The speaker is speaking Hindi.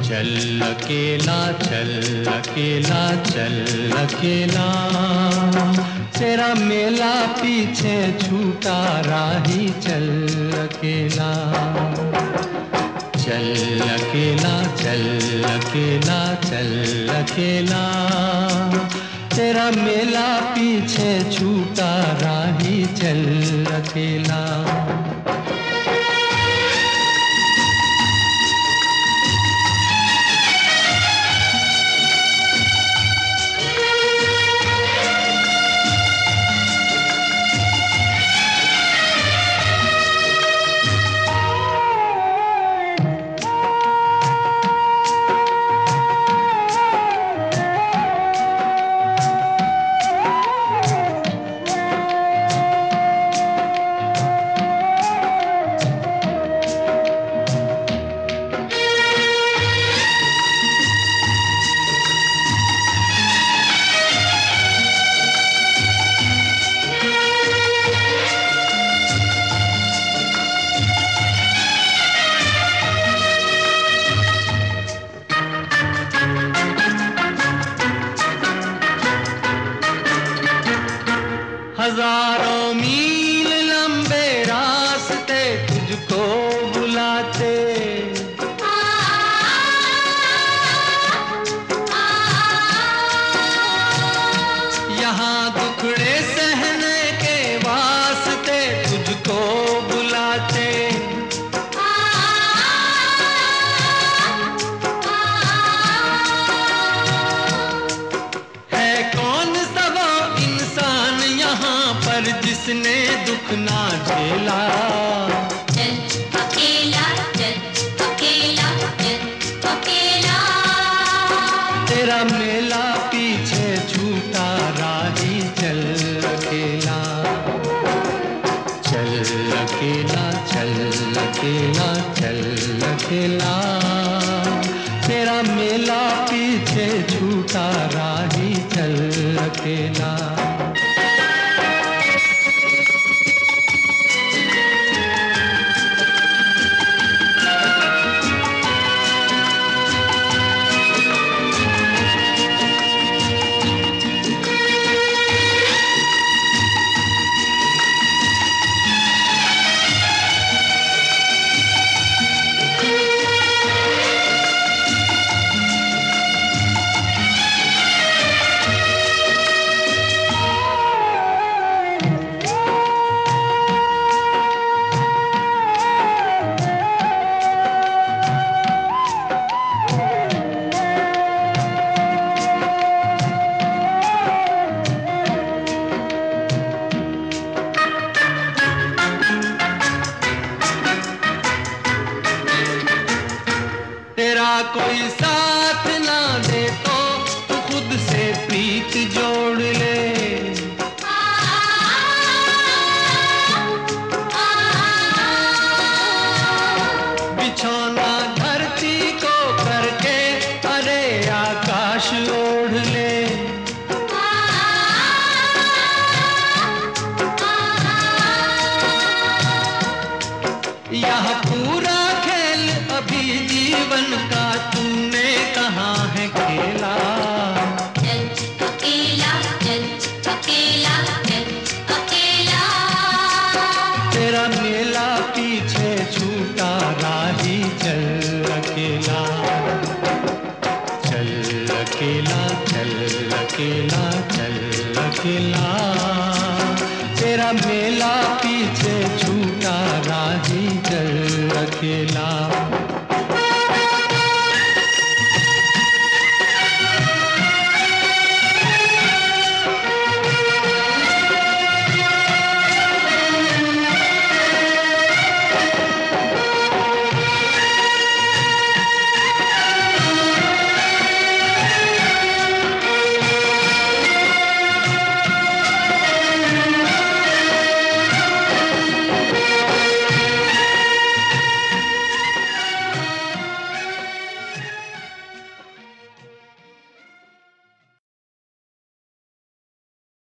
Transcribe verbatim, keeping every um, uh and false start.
चल अकेला चल अकेला चल अकेला, तेरा मेला पीछे छूटा राही चल अकेला। चल अकेला चल अकेला चल अकेला, तेरा मेला पीछे छूटा राही चल अकेला। हजारों मील लंबे रास्ते तुझको बुलाते, यहाँ दुखड़े सहने के वास्ते तुझको बुलाते। है कौन सा वो इंसान यहाँ पर जिसने दुख ना झेला। चल अकेला चल अकेला चल अकेला, तेरा मेला पीछे छूटा राही चल अकेला। चल अकेला चल अकेला चल अकेला, तेरा मेला पीछे छूटा राही चल अकेला। तेरा कोई साथ ना दे तो तू खुद से प्रीत जोड़ ले। बिछौना धरती को करके अरे आकाश ओढ़ ले। यह पूरा खेल अभी जीवन का तूने कहाँ है खेला। चल अकेला चल अकेला चल अकेला, तेरा मेला पीछे छूटा राही चल अकेला। चल अकेला चल अकेला चल अकेला, तेरा मेला पीछे छूटा राही चल अकेला।